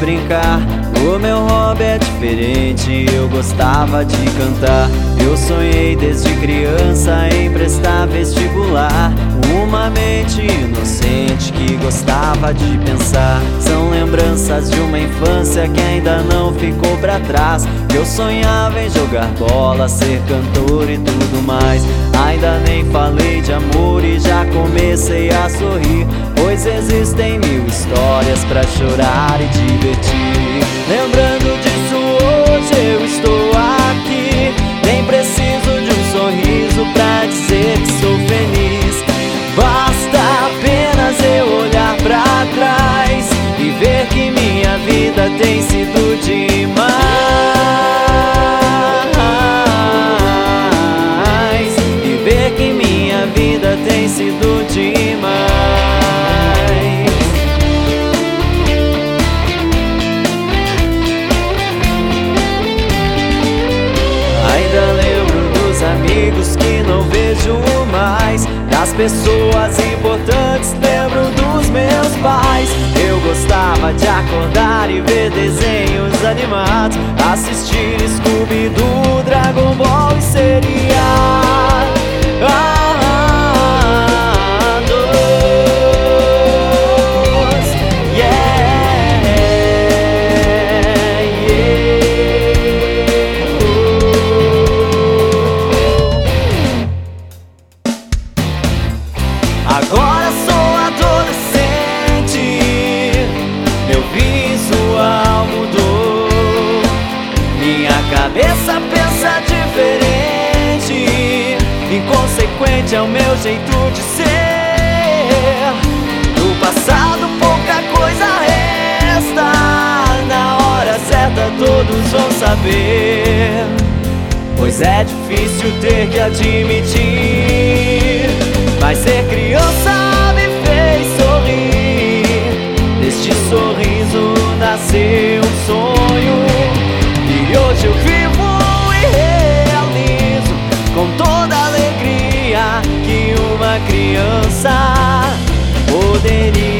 brincar. O meu hobby é diferente, eu gostava de cantar. Eu sonhei desde criança em prestar vestibular. Uma mente inocente que gostava de pensar. São lembranças de uma infância que ainda não ficou pra trás. Eu sonhava em jogar bola, ser cantor e tudo mais. Ainda nem falei de amor e já comecei a sorrir, pois existem mil histórias pra chorar e divertir. Lembrando disso hoje eu estou aqui. Nem preciso de um sorriso pra dizer que sou feliz. Basta apenas eu olhar pra trás e ver que minha vida tem sido demais. E ver que minha vida tem sido demais. Ainda lembro dos amigos que não vejo mais, das pessoas importantes, lembro dos meus pais. Eu gostava de acordar e ver desenhos animados, assistir Scooby-Doo, Dragon Ball e seriados. Agora sou adolescente, meu visual mudou. Minha cabeça pensa diferente, inconsequente é o meu jeito de ser. No passado pouca coisa resta, na hora certa todos vão saber, pois é difícil ter que admitir. Mas ser criança me fez sorrir, deste sorriso nasceu um sonho. E hoje eu vivo e realizo com toda a alegria que uma criança poderia.